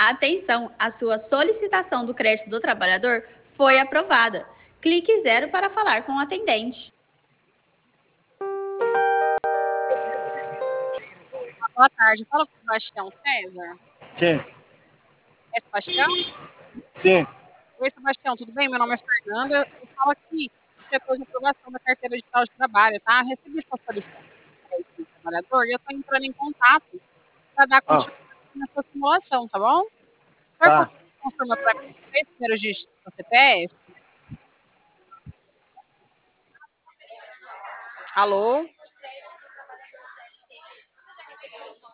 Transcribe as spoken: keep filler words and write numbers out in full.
Atenção, a sua solicitação do crédito do trabalhador foi aprovada. Clique zero para falar com o atendente. Boa tarde, fala com o Sebastião César. Sim. É Sebastião? Sim. Oi, Sebastião, tudo bem? Meu nome é Fernanda. Eu falo aqui do setor de aprovação da carteira digital de trabalho, tá? Recebi sua solicitação do trabalhador e eu estou entrando em contato para dar continuidade ah. na sua simulação, tá bom? Tá. Confirma para mim os três primeiros dígitos do C P F. Alô?